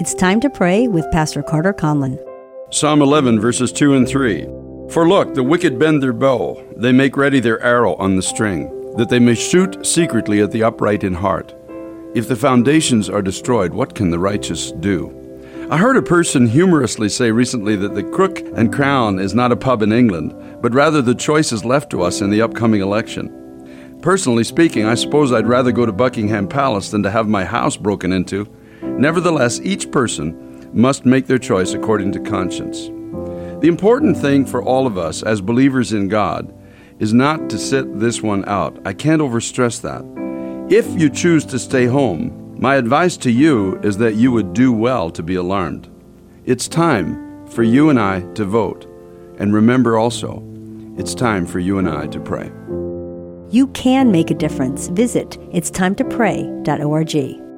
It's time to pray with Pastor Carter Conlon. Psalm 11, verses 2 and 3. For look, the wicked bend their bow. They make ready their arrow on the string, that they may shoot secretly at the upright in heart. If the foundations are destroyed, what can the righteous do? I heard a person humorously say recently that the Crook and Crown is not a pub in England, but rather the choice is left to us in the upcoming election. Personally speaking, I suppose I'd rather go to Buckingham Palace than to have my house broken into. Nevertheless, each person must make their choice according to conscience. The important thing for all of us as believers in God is not to sit this one out. I can't overstress that. If you choose to stay home, my advice to you is that you would do well to be alarmed. It's time for you and I to vote. And remember also, it's time for you and I to pray. You can make a difference. Visit itstimetoPray.org.